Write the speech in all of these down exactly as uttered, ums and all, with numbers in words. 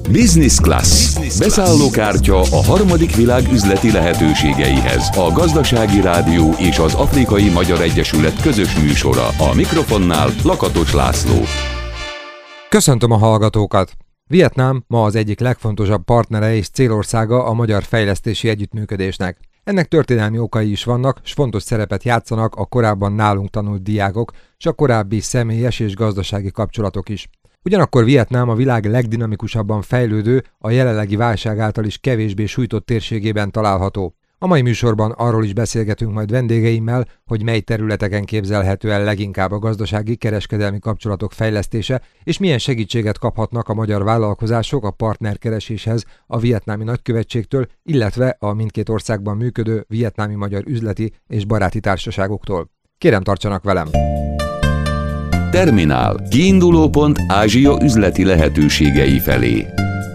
Business Class. Beszállókártya a harmadik világ üzleti lehetőségeihez. A Gazdasági Rádió és az Afrikai Magyar Egyesület közös műsora. A mikrofonnál Lakatos László. Köszöntöm a hallgatókat! Vietnám ma az egyik legfontosabb partnere és célországa a magyar fejlesztési együttműködésnek. Ennek történelmi okai is vannak, s fontos szerepet játszanak a korábban nálunk tanult diákok, s a korábbi személyes és gazdasági kapcsolatok is. Ugyanakkor Vietnám a világ legdinamikusabban fejlődő, a jelenlegi válság által is kevésbé sújtott térségében található. A mai műsorban arról is beszélgetünk majd vendégeimmel, hogy mely területeken képzelhető el leginkább a gazdasági, kereskedelmi kapcsolatok fejlesztése, és milyen segítséget kaphatnak a magyar vállalkozások a partnerkereséshez a vietnámi nagykövetségtől, illetve a mindkét országban működő vietnámi magyar üzleti és baráti társaságoktól. Kérem, tartsanak velem! Terminál. Kiindulópont Ázsia üzleti lehetőségei felé.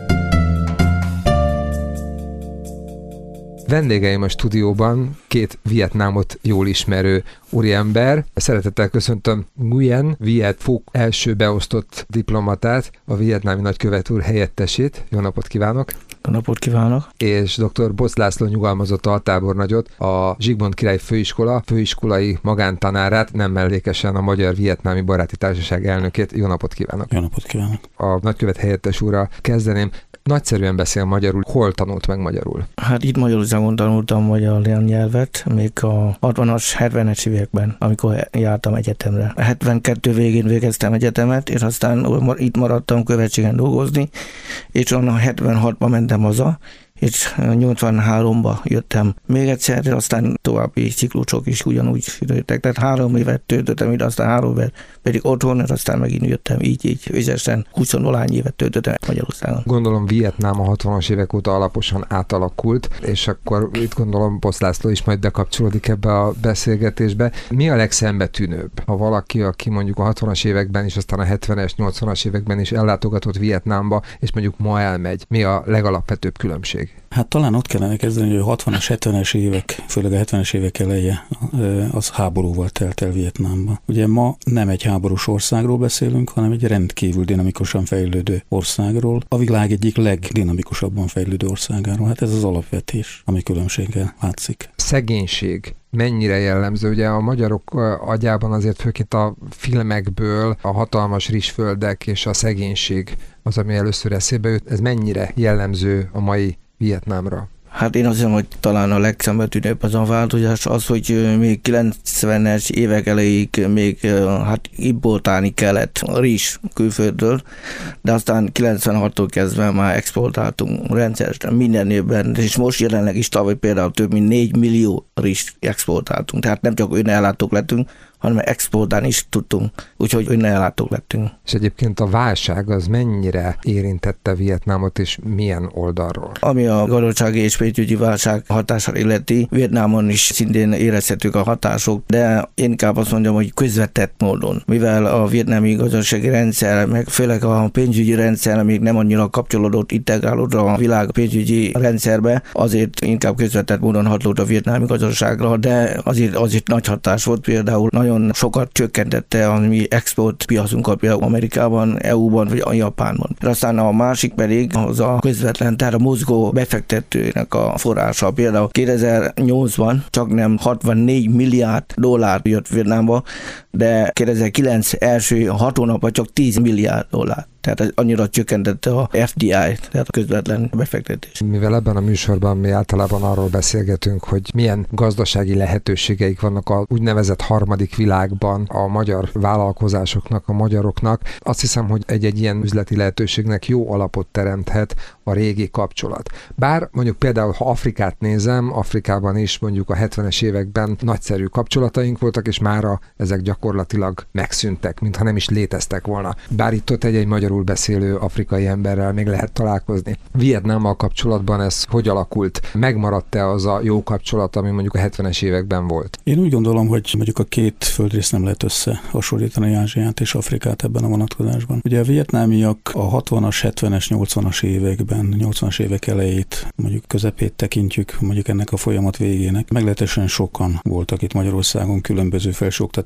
Vendégeim a stúdióban két Vietnámot jól ismerő úriember. Szeretettel köszöntöm Nguyen Viet Phuc első beosztott diplomatát, a vietnámi nagykövet úr helyettesét. Jó napot kívánok! Jó napot kívánok! És dr. Boc László nyugalmazott altábornagyot, a Zsigmond Király Főiskola főiskolai magántanárát, nem mellékesen a Magyar-Vietnámi Baráti Társaság elnökét. Jó napot kívánok! Jó napot kívánok! A nagykövet helyettes úrral kezdeném. Nagyszerűen beszél magyarul. Hol tanult meg magyarul? Hát itt Magyarországon tanultam magyar nyelvet, még a hatvanas, hetvenes években, amikor jártam egyetemre. hetvenkettő végén végeztem egyetemet, és aztán itt maradtam követségen dolgozni, és onnan hetvenhatban mentem haza, és nyolcvanháromba jöttem még egyszer, aztán további ciklusok is ugyanúgy jöttek. Tehát három évet töltöttem ide, aztán három évet pedig otthon, és aztán megint jöttem így, így, összesen huszonvalány évet töltöttem Magyarországon. Gondolom Vietnám a hatvanas évek óta alaposan átalakult, és akkor itt gondolom Boc László is majd bekapcsolódik ebbe a beszélgetésbe. Mi a legszembetűnőbb, ha valaki, aki mondjuk a hatvanas években is, aztán a hetvenes, nyolcvanas években is ellátogatott Vietnámba, és mondjuk ma elmegy, mi a legalapvetőbb különbség? Hát talán ott kellene kezdeni, hogy a hatvanas, hetvenes évek, főleg a hetvenes évek eleje, az háborúval telt el Vietnámba. Ugye ma nem egy háborús országról beszélünk, hanem egy rendkívül dinamikusan fejlődő országról, a világ egyik legdinamikusabban fejlődő országáról. Hát ez az alapvetés, ami különbséggel látszik. Szegénység mennyire jellemző? Ugye a magyarok agyában azért főként a filmekből a hatalmas rizsföldek és a szegénység az, ami először eszébe jut. Ez mennyire jellemző a mai Vietnámra? Hát én azt hiszem, hogy talán a legszembetűnőbb az a változás az, hogy még kilencvenes évek elejéig még hát importálni kellett rizs külföldről, de aztán kilencvenhattól kezdve már exportáltunk rendszeresen minden évben, és most jelenleg is tavaly például több mint négy millió rizs exportáltunk, tehát nem csak önellátók lettünk, hanem exportálni is tudtunk, úgyhogy önellátók lettünk. És egyébként a válság az mennyire érintette Vietnámot, és milyen oldalról? Ami a gazdasági és pénzügyi válság hatását illeti, Vietnámon is szintén érezhetők a hatások, de én inkább azt mondjam, hogy közvetett módon. Mivel a vietnámi gazdasági rendszer, meg főleg a pénzügyi rendszer még nem annyira kapcsolódott, integrálódott a világ pénzügyi rendszerbe, azért inkább közvetett módon hatott a vietnámi gazdaságra, de azért, azért nagy hatás volt, például nagyon nagyon sokat csökkentette a mi export piacunkat, például Amerikában, é u-ban vagy a Japánban. Aztán a másik pedig az a közvetlen, tehát a mozgó befektetőnek a forrása. Például kétezer-nyolcban csak nem hatvannégy milliárd dollár jött Vietnámba, de kétezer-kilenc első hat hónapban csak tíz milliárd dollár. Tehát annyira csökkentette a ef dé i, tehát a közvetlen befektetés. Mivel ebben a műsorban mi általában arról beszélgetünk, hogy milyen gazdasági lehetőségeik vannak a úgynevezett harmadik világban a magyar vállalkozásoknak, a magyaroknak, azt hiszem, hogy egy-egy ilyen üzleti lehetőségnek jó alapot teremthet a régi kapcsolat. Bár mondjuk például, ha Afrikát nézem, Afrikában is mondjuk a hetvenes években nagyszerű kapcsolataink voltak, és mára ezek gyakorlatilag megszűntek, mintha nem is léteztek volna. Bár itt ott egy-egy magyarul beszélő afrikai emberrel még lehet találkozni. Vietnámmal kapcsolatban ez hogy alakult? Megmaradt-e az a jó kapcsolat, ami mondjuk a hetvenes években volt? Én úgy gondolom, hogy mondjuk a két földrészt nem lehet összehasonlítani, Ázsiát és Afrikát ebben a vonatkozásban. Ugye a vietnámiak a hatvanas, hetvenes, nyolcvanas években, nyolcvanas évek elejét, mondjuk közepét tekintjük, mondjuk ennek a folyamat végének. Meglehetősen sokan voltak itt Magyarországon különböző felsőoktatási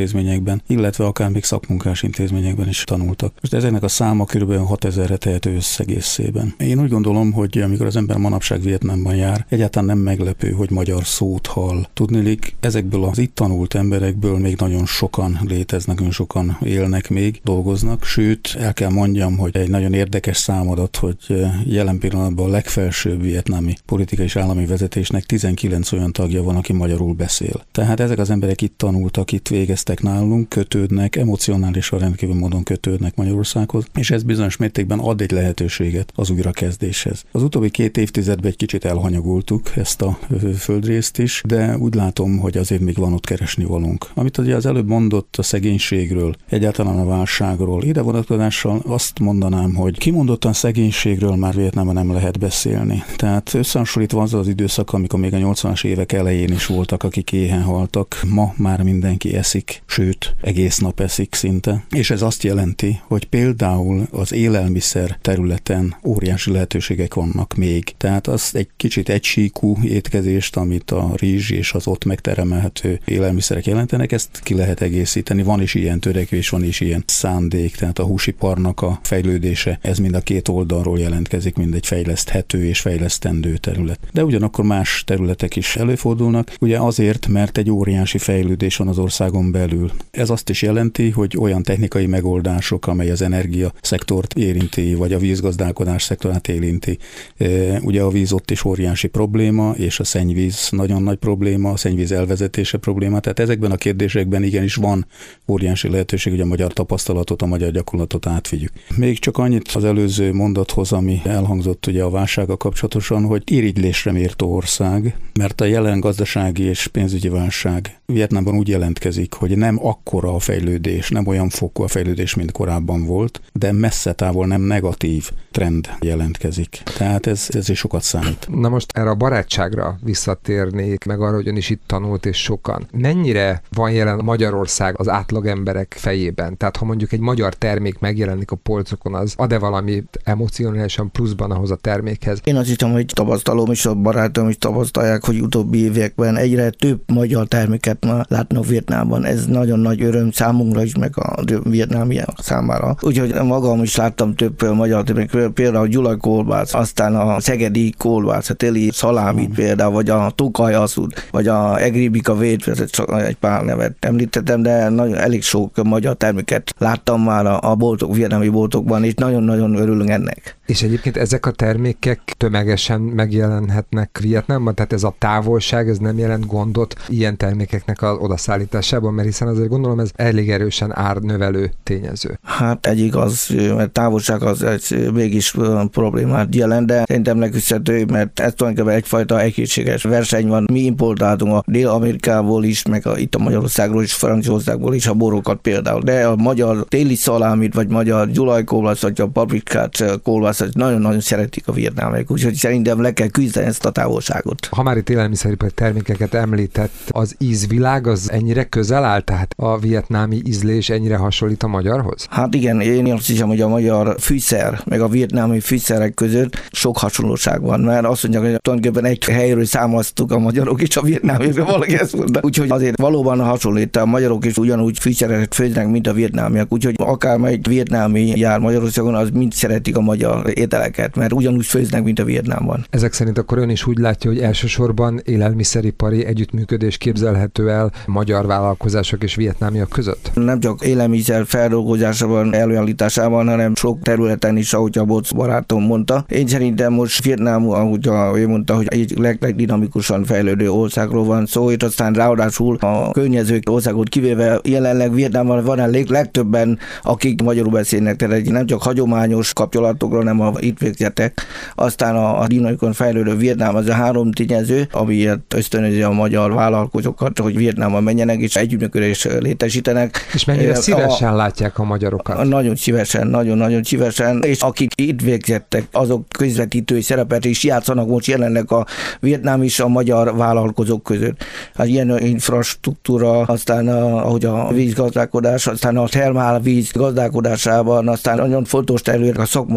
intézményekben, illetve akár még szakmunkás intézményekben is tanultak. Most ezeknek a száma kb. hatezerre tehető összegészében. Én úgy gondolom, hogy amikor az ember manapság Vietnámban jár, egyáltalán nem meglepő, hogy magyar szót hall. Tudniillik, ezekből az itt tanult emberekből még nagyon sokan léteznek, nagyon sokan élnek még, dolgoznak, sőt, el kell mondjam, hogy egy nagyon érdekes számadat, hogy jelen pillanatban a legfelsőbb vietnámi politikai és állami vezetésnek tizenkilenc olyan tagja van, aki magyarul beszél. Tehát ezek az emberek itt tanultak, itt végeztek nálunk, kötődnek, emocionálisan rendkívül módon kötődnek Magyarországhoz, és ez bizonyos mértékben ad egy lehetőséget az újrakezdéshez. Az utóbbi két évtizedben egy kicsit elhanyagoltuk ezt a földrészt is, de úgy látom, hogy azért még van ott keresni valunk. Amit ugye az előbb mondott a szegénységről, egyáltalán a válságról, ide vonatkozással azt mondanám, hogy kimondottan szegénységről már Vietnámban nem lehet beszélni. Tehát összehasonlítva azzal az időszak, amikor még a nyolcvanas évek elején is voltak, akik éhen haltak, ma már mindenki eszik, sőt, egész nap eszik szinte. És ez azt jelenti, hogy például az élelmiszer területen óriási lehetőségek vannak még. Tehát az egy kicsit egysíkú étkezést, amit a rizs és az ott megteremelhető élelmiszerek jelentenek, ezt ki lehet egészíteni. Van is ilyen törekvés, van is ilyen szándék, tehát a húsiparnak a fejlődése, ez mind a két oldalról jelentkezik, mind egy fejleszthető és fejlesztendő terület. De ugyanakkor más területek is előfordulnak, ugye azért, mert egy óriási fejlődés van az országon belül. Ez azt is jelenti, hogy olyan technikai megoldások, amely az energia szektort érinti, vagy a vízgazdálkodás szektorát érinti. Ugye a víz ott is óriási probléma, és a szennyvíz nagyon nagy probléma, a szennyvíz elvezetése probléma, tehát ezekben a kérdésekben igenis van óriási lehetőség, hogy a magyar tapasztalatot, a magyar gyakorlatot átvigyük. Még csak annyit az előző mondathoz, ami elhangzott ugye a válsággal kapcsolatosan, hogy irigylésre méltó ország, mert a jelen gazdasági és pénzügyi válság Vietnámban úgy jelentkezik, hogy nem akkora a fejlődés, nem olyan fokú a fejlődés, mint korábban volt, de messze távol nem negatív trend jelentkezik. Tehát ez, ez is sokat számít. Na most erre a barátságra visszatérnék, meg arra, hogy ön is itt tanult, és sokan. Mennyire van jelen Magyarország az átlag emberek fejében? Tehát ha mondjuk egy magyar termék megjelenik a polcokon, az ad-e valamit emocionálisan pluszban ahhoz a termékhez? Én azt hiszem, hogy tapasztalom, és a barátom is tapasztalják, hogy utóbbi években egyre több magyar terméket már látnak Vietnámban. Ez nagyon nagy öröm számunkra is, meg a vietnámiak számára. Úgyhogy magam is láttam több magyar terméket, például a gyulai kolbász, aztán a szegedi kolbász, a téli szalámit hmm. például, vagy a tukaj aszud, vagy a egribika vét, egy pár nevet említettem, de nagyon, elég sok magyar terméket láttam már a boltok, vietnámi boltokban, és nagyon-nagyon örülünk ennek. És egyébként ezek a termékek tömegesen megjelenhetnek Vietnámban, tehát ez a távolság, ez nem jelent gondot ilyen termékeknek az odaszállításában, mert hiszen azért gondolom ez elég erősen árnövelő tényező. Hát egy igaz, mert távolság az egy mégis problémát jelent, de szerintem leküzdhető, mert ez tulajdonképpen egyfajta egészséges verseny van. Mi importáltunk a Dél-Amerikából is, meg a, itt a Magyarországról is, Franciaországból is a borokat például, de a magyar téli szalámit, vagy magyar gyulajkolbász, vagy a paprikát kolbász, nagyon-nagyon szeretik a vietnámiak, úgyhogy szerintem le kell küzdeni ezt a távolságot. Ha már itt élelmiszeripari termékeket említett, az ízvilág az ennyire közel áll, tehát a vietnámi ízlés ennyire hasonlít a magyarhoz? Hát igen, én azt hiszem, hogy a magyar fűszer, meg a vietnámi fűszerek között sok hasonlóság van, mert azt mondják, hogy tulajdonképpen egy helyről számoztuk a magyarok és a vietnámiak, valaki ezt mondta. Úgyhogy azért valóban hasonlít, a magyarok is ugyanúgy fűszereket főznek, mint a vietnámiak, úgyhogy akármelyik vietnámi jár Magyarországon, az mind szeretik a magyar ételeket, mert ugyanúgy főznek, mint a Vietnámban. Ezek szerint akkor ön is úgy látja, hogy elsősorban élelmiszeripari együttműködés képzelhető el magyar vállalkozások és vietnámiak között? Nem csak élelmiszer feldolgozásában, előállításában, hanem sok területen is, ahogy a Boc barátom mondta. Én szerintem most Vietnám, ahogy ő mondta, hogy egy legdinamikusan fejlődő országról van szó, és aztán ráadásul a környező országot kivéve jelenleg Vietnámban van a legtöbben, akik magyarul beszélnek, tehát nem csak hagyományos kapcsolatokról, hanem a itt végzettek. Aztán a, a dinamikon fejlődő Vietnám az a három tényező, amiért ösztönözi a magyar vállalkozókat, hogy Vietnámban menjenek és együttműködést létesítenek. És mennyire szívesen a, látják a magyarokat? Nagyon szívesen, nagyon-nagyon szívesen, és akik itt végzettek, azok közvetítői szerepet is játszanak most jelenleg a vietnám és a magyar vállalkozók között. Az ilyen infrastruktúra, aztán a, ahogy a vízgazdálkodás, aztán a termálvíz gazdálkodásában, aztán nagyon fontos terület a szakma, szak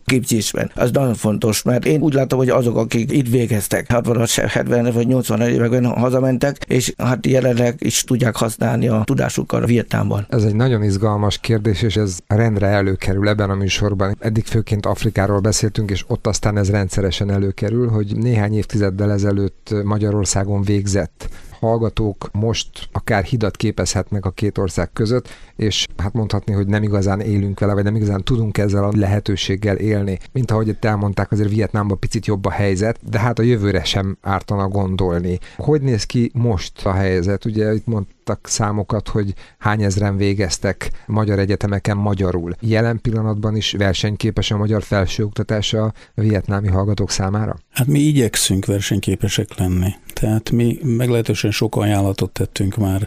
képzésben. Az nagyon fontos, mert én úgy látom, hogy azok, akik itt végeztek, hatvanas, hetvenes vagy nyolcvanas években hazamentek, és hát jelenleg is tudják használni a tudásukkal a Vietnámban. Ez egy nagyon izgalmas kérdés, és ez rendre előkerül ebben a műsorban. Eddig főként Afrikáról beszéltünk, és ott aztán ez rendszeresen előkerül, hogy néhány évtizeddel ezelőtt Magyarországon végzett hallgatók most akár hidat képezhetnek a két ország között, és hát mondhatni, hogy nem igazán élünk vele, vagy nem igazán tudunk ezzel a lehetőséggel élni. Mint ahogy itt elmondták, azért Vietnámban picit jobb a helyzet, de hát a jövőre sem ártana gondolni. Hogy néz ki most a helyzet? Ugye itt mondtak számokat, hogy hány ezren végeztek magyar egyetemeken magyarul. Jelen pillanatban is versenyképes a magyar felsőoktatás a vietnámi hallgatók számára? Hát mi igyekszünk versenyképesek lenni. Tehát mi meglehetősen sok ajánlatot tettünk már.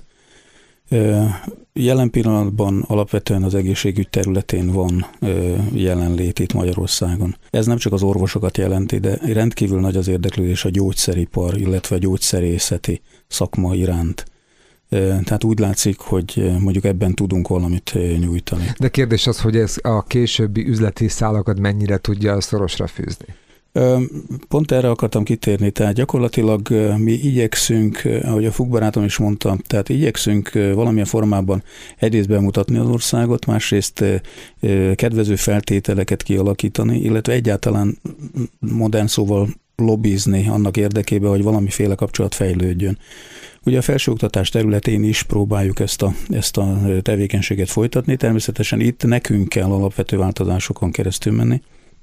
Jelen pillanatban alapvetően az egészségügy területén van jelenlét itt Magyarországon. Ez nem csak az orvosokat jelenti, de rendkívül nagy az érdeklődés a gyógyszeripar, illetve a gyógyszerészeti szakma iránt. Tehát úgy látszik, hogy mondjuk ebben tudunk valamit nyújtani. De kérdés az, hogy ez a későbbi üzleti szálakat mennyire tudja szorosra fűzni? Pont erre akartam kitérni, tehát gyakorlatilag mi igyekszünk, ahogy a Fug barátom is mondta, tehát igyekszünk valamilyen formában egyrészt bemutatni az országot, másrészt kedvező feltételeket kialakítani, illetve egyáltalán modern szóval lobbizni annak érdekében, hogy valamiféle kapcsolat fejlődjön. Ugye a felsőoktatás területén is próbáljuk ezt a, ezt a tevékenységet folytatni, természetesen itt nekünk kell alapvető változásokon keresztül menni.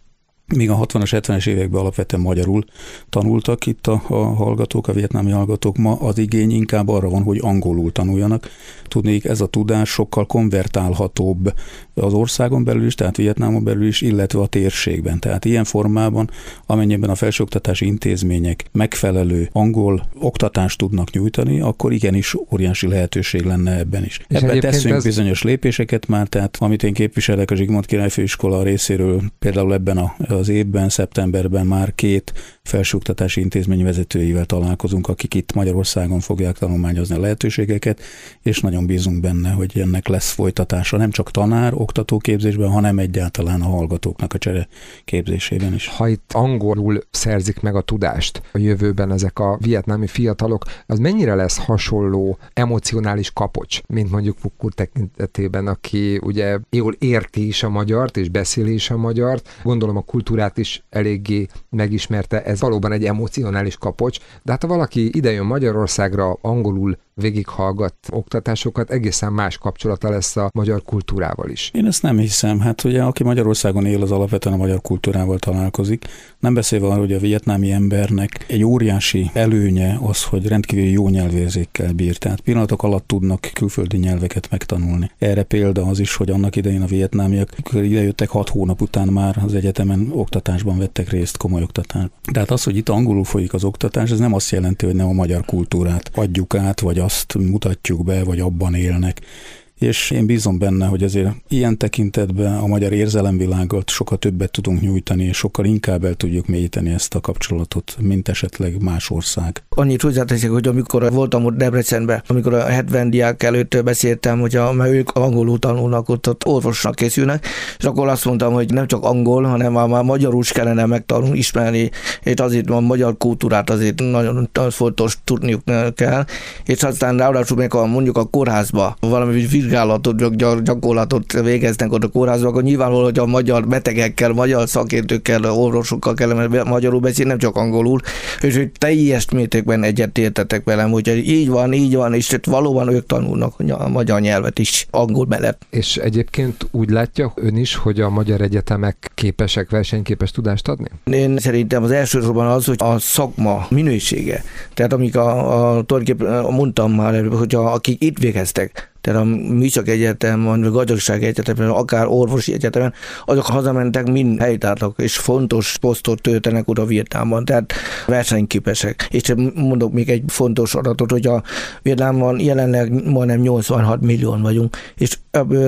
Míg a hatvanas, hetvenes években alapvetően magyarul tanultak itt a, a hallgatók, a vietnámi hallgatók, ma az igény inkább arra van, hogy angolul tanuljanak. Tudnék, ez a tudás sokkal konvertálhatóbb az országon belül is, tehát Vietnámon belül is, illetve a térségben. Tehát ilyen formában, amennyiben a felsőoktatási intézmények megfelelő angol oktatást tudnak nyújtani, akkor igenis óriási lehetőség lenne ebben is. És ebben teszünk ez... bizonyos lépéseket már, tehát amit én képviselek a Zsigmond Király Főiskola részéről, például ebben a az évben, szeptemberben már két felsőoktatási intézmény vezetőivel találkozunk, akik itt Magyarországon fogják tanulmányozni a lehetőségeket, és nagyon bízunk benne, hogy ennek lesz folytatása nem csak tanár, oktatóképzésben, hanem egyáltalán a hallgatóknak a csere képzésében is. Ha itt angolul szerzik meg a tudást a jövőben ezek a vietnámi fiatalok, az mennyire lesz hasonló emocionális kapocs, mint mondjuk Pukkur tekintetében, aki ugye jól érti is a magyart, és beszéli is a magyart, gondolom a kultúrát is eléggé megismerte, ez valóban egy emocionális kapocs, de hát ha valaki idejön Magyarországra, angolul végighallgat oktatásokat, egészen más kapcsolata lesz a magyar kultúrával is. Én ezt nem hiszem. Hát ugye, aki Magyarországon él, az alapvetően a magyar kultúrával találkozik. Nem beszélve arról, hogy a vietnámi embernek egy óriási előnye az, hogy rendkívül jó nyelvérzékkel bír. Tehát pillanatok alatt tudnak külföldi nyelveket megtanulni. Erre példa az is, hogy annak idején a vietnámiak, amikor idejöttek hat hónap után már az egyetemen oktatásban vettek részt, komoly oktatásban. Tehát az, hogy itt angolul folyik az oktatás, ez nem azt jelenti, hogy nem a magyar kultúrát adjuk át, vagy azt mutatjuk be, vagy abban élnek. És én bízom benne, hogy azért ilyen tekintetben a magyar érzelemvilágot sokkal többet tudunk nyújtani, és sokkal inkább el tudjuk mélyíteni ezt a kapcsolatot, mint esetleg más ország. Annyit hozzáteszek, hogy amikor voltam ott Debrecenben, amikor a hetven diák előtt beszéltem, hogy a, mert ők angolul tanulnak, ott, ott orvosnak készülnek, és akkor azt mondtam, hogy nem csak angol, hanem már, már magyarul is kellene megtanulni, ismerni, és azért a magyar kultúrát azért nagyon fontos tudniuk kell, és aztán ráadásul meg a, mondjuk a kórházba valami vizsgálatot, gyakorlatot végeznek ott a kórházban, akkor nyilvánvaló, hogy a magyar betegekkel, magyar szakértőkkel, orvosokkal kellene magyarul beszélni, nem csak angolul, és hogy teljes mértékben egyetértetek velem, hogy így van, így van, és valóban ők tanulnak a magyar nyelvet is angol mellett. És egyébként úgy látja ön is, hogy a magyar egyetemek képesek versenyképes tudást adni? Én szerintem az elsősorban az, hogy a szakma minősége. Tehát amik a, a tulajdonképpen mondtam már, hogy a, akik itt végeztek, tehát a műszaki egyetem, a gazdasági egyetemen, akár orvosi egyetemen, azok hazamentek, mind helytártak, és fontos posztot töltenek oda Vietnámban, tehát versenyképesek. És mondok még egy fontos adatot, hogy a Vietnámban jelenleg majdnem nyolcvanhat millióan vagyunk, és ebből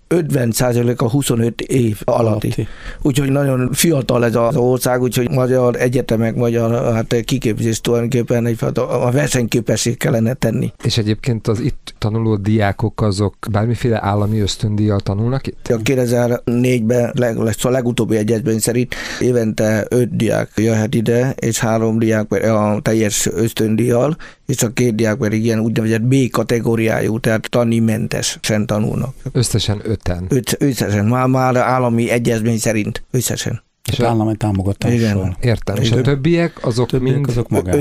ötven százalék a huszonöt év alatti. alatti. Úgyhogy nagyon fiatal ez az ország, úgyhogy magyar egyetemek, magyar hát kiképzés tulajdonképpen egyfajta a versenyképesség kellene tenni. És egyébként az itt tanuló diákok azok bármiféle állami ösztöndíjjal tanulnak itt? A kétezer-négyben leg, a legutóbbi egyezmény szerint évente öt diák jöhet ide, és három diák a teljes ösztöndíjjal, és a két diák pedig ilyen úgynevezett B kategóriájú, tehát tanimmentesen tanulnak. Összesen öten? Öt, összesen, már, már állami egyezmény szerint összesen. És állami támogatással. Értem. És a többiek azok többiek mind azok magán.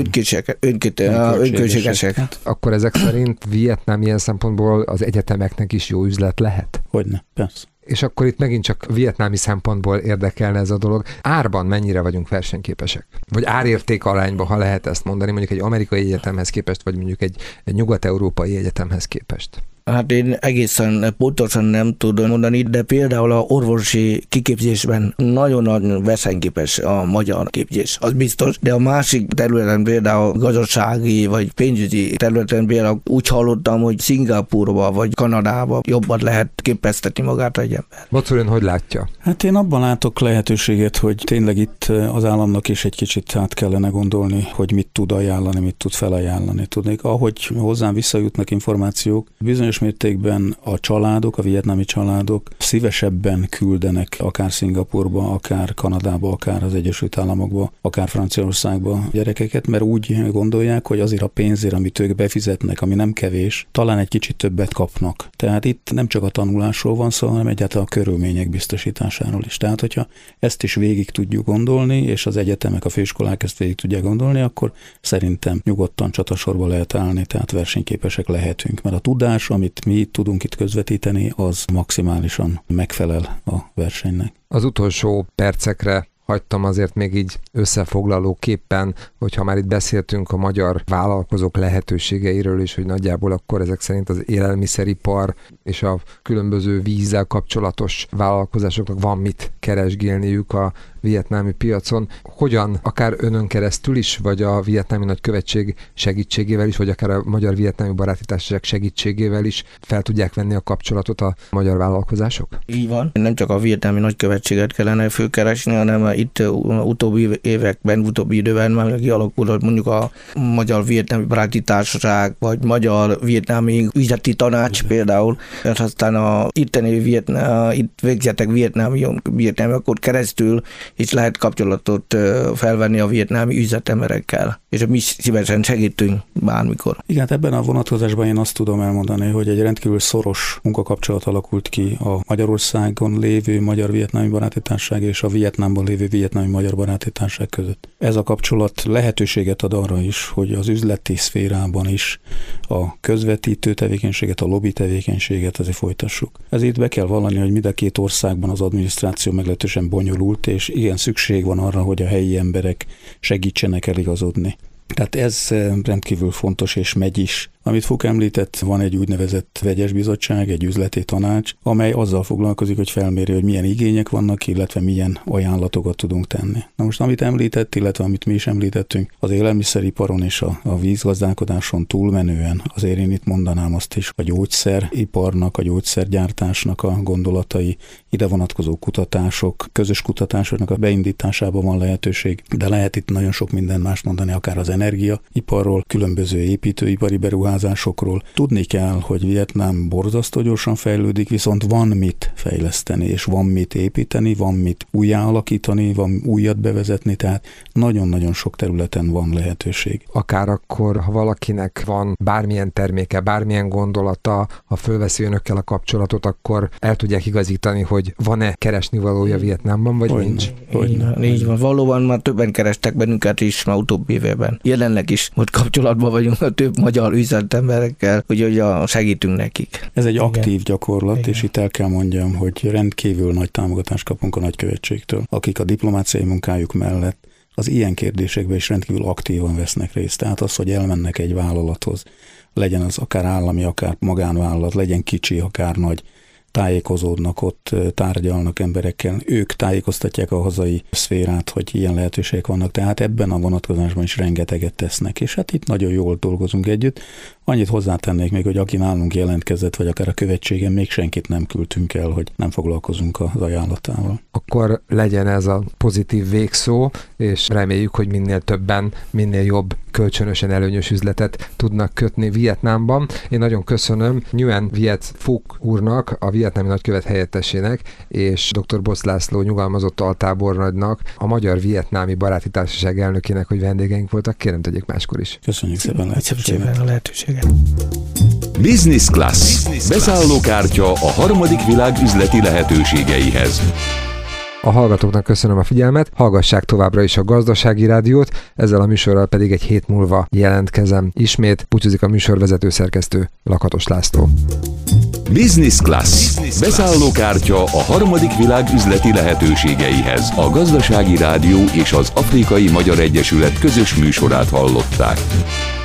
Önköltségesek. Hát, akkor ezek szerint Vietnám ilyen szempontból az egyetemeknek is jó üzlet lehet? Hogyne, persze. És akkor itt megint csak vietnámi szempontból érdekelne ez a dolog. Árban mennyire vagyunk versenyképesek? Vagy árérték arányban, ha lehet ezt mondani, mondjuk egy amerikai egyetemhez képest, vagy mondjuk egy, egy nyugat-európai egyetemhez képest? Hát én egészen pontosan nem tudom mondani, de például a orvosi kiképzésben nagyon-nagyon versenyképes a magyar képzés, az biztos, de a másik területen például gazdasági vagy pénzügyi területen például úgy hallottam, hogy Szingapúrba vagy Kanadába jobban lehet képeztetni magát egy ember. Bocor, ön hogy látja? Hát én abban látok lehetőséget, hogy tényleg itt az államnak is egy kicsit át kellene gondolni, hogy mit tud ajánlani, mit tud felajánlani. Tudnék, ahogy hozzám visszajutnak információk, bizonyos mértékben a családok, a vietnámi családok szívesebben küldenek akár Szingapúrba, akár Kanadába, akár az Egyesült Államokba, akár Franciaországba gyerekeket, mert úgy gondolják, hogy azért a pénzért, amit ők befizetnek, ami nem kevés, talán egy kicsit többet kapnak. Tehát itt nem csak a tanulásról van szó, hanem egyáltalán a körülmények biztosításáról is. Tehát, hogyha ezt is végig tudjuk gondolni, és az egyetemek, a főiskolák ezt végig tudják gondolni, akkor szerintem nyugodtan csatasorba lehet állni, tehát versenyképesek lehetünk. Mert a tudás, amit mi tudunk itt közvetíteni, az maximálisan megfelel a versenynek. Az utolsó percekre hagytam azért még így összefoglalóképpen, hogyha már itt beszéltünk a magyar vállalkozók lehetőségeiről is, hogy nagyjából akkor ezek szerint az élelmiszeripar és a különböző vízzel kapcsolatos vállalkozásoknak van mit keresgélniük a vietnámi piacon. Hogyan, akár önön keresztül is, vagy a vietnámi nagykövetség segítségével is, vagy akár a magyar-vietnámi baráti társaság segítségével is fel tudják venni a kapcsolatot a magyar vállalkozások? Így van. Nem csak a vietnámi nagykövetséget kellene fölkeresni, hanem itt utóbbi években, utóbbi időben már kialakult mondjuk a magyar-vietnámi baráti társaság, vagy magyar-vietnámi üzleti tanács például, és aztán a itteni vietnám, itt végzettek vietnámi, vietnámi akkor keresztül és lehet kapcsolatot felvenni a vietnámi üzletemberekkel, és mi szívesen segítünk bármikor. Igen, hát ebben a vonatkozásban én azt tudom elmondani, hogy egy rendkívül szoros munkakapcsolat alakult ki a Magyarországon lévő Magyar-Vietnámi Baráti Társaság és a Vietnámban lévő Vietnámi Magyar Baráti Társaság között. Ez a kapcsolat lehetőséget ad arra is, hogy az üzleti szférában is a közvetítő tevékenységet, a lobby tevékenységet azért folytassuk. Ezért be kell vallani, hogy mind a két országban az adminisztráció meglehetősen bonyolult, és igen, szükség van arra, hogy a helyi emberek segítsenek eligazodni. Tehát ez rendkívül fontos, és megy is. Amit Fuk említett, van egy úgynevezett vegyes bizottság, egy üzleti tanács, amely azzal foglalkozik, hogy felméri, hogy milyen igények vannak, illetve milyen ajánlatokat tudunk tenni. Na most, amit említett, illetve amit mi is említettünk, az élelmiszeriparon és a, a vízgazdálkodáson túlmenően, azért én itt mondanám azt is, a gyógyszeriparnak, a gyógyszergyártásnak a gondolatai, ide vonatkozó kutatások, közös kutatásoknak a beindításában van lehetőség, de lehet itt nagyon sok minden más mondani, akár az energiaiparról, különböző építőipari beruházásokról. Tudni kell, hogy Vietnám borzasztó gyorsan fejlődik, viszont van mit fejleszteni, és van mit építeni, van mit újjáalakítani, van újat bevezetni, tehát nagyon-nagyon sok területen van lehetőség. Akár akkor, ha valakinek van bármilyen terméke, bármilyen gondolata, ha fölveszi önökkel a kapcsolatot, akkor el tudják igazítani, hogy van-e keresnivalója Vietnámban, vagy hogy nincs? Hogy így, van, így van. Valóban már többen kerestek bennünket is már utóbbi évben. Jelenleg is most kapcsolatban vagyunk a több magyar üzletemberekkel, úgyhogy segítünk nekik. Ez egy Igen. aktív gyakorlat, Igen. és itt el kell mondjam, hogy rendkívül nagy támogatást kapunk a nagykövetségtől, akik a diplomáciai munkájuk mellett az ilyen kérdésekben is rendkívül aktívan vesznek részt. Tehát az, hogy elmennek egy vállalathoz, legyen az akár állami, akár magánvállalat, legyen kicsi, akár nagy, tájékozódnak ott, tárgyalnak emberekkel, ők tájékoztatják a hazai szférát, hogy ilyen lehetőségek vannak, tehát ebben a vonatkozásban is rengeteget tesznek, és hát itt nagyon jól dolgozunk együtt. Annyit hozzátennék még, hogy aki nálunk jelentkezett, vagy akár a követségen, még senkit nem küldtünk el, hogy nem foglalkozunk az ajánlatával. Akkor legyen ez a pozitív végszó, és reméljük, hogy minél többen, minél jobb kölcsönösen előnyös üzletet tudnak kötni Vietnámban. Én nagyon köszönöm Nguyen Viet Phuc úrnak, a vietnámi nagykövet helyettesének, és dr. Bosz László nyugalmazott altábornagynak, a Magyar-Vietnámi Baráti Társaság elnökének, hogy vendégeink voltak. Kérem, tegyék máskor is. Köszönjük szépen lehetőséget. a lehetőséget. Business Class. Beszállókártya a harmadik világ üzleti lehetőségeihez. A hallgatóknak köszönöm a figyelmet, hallgassák továbbra is a Gazdasági Rádiót, ezzel a műsorral pedig egy hét múlva jelentkezem. Ismét búcsúzik a műsorvezető szerkesztő, Lakatos László. Business Class. Beszállókártya a harmadik világ üzleti lehetőségeihez. A Gazdasági Rádió és az Afrikai Magyar Egyesület közös műsorát hallották.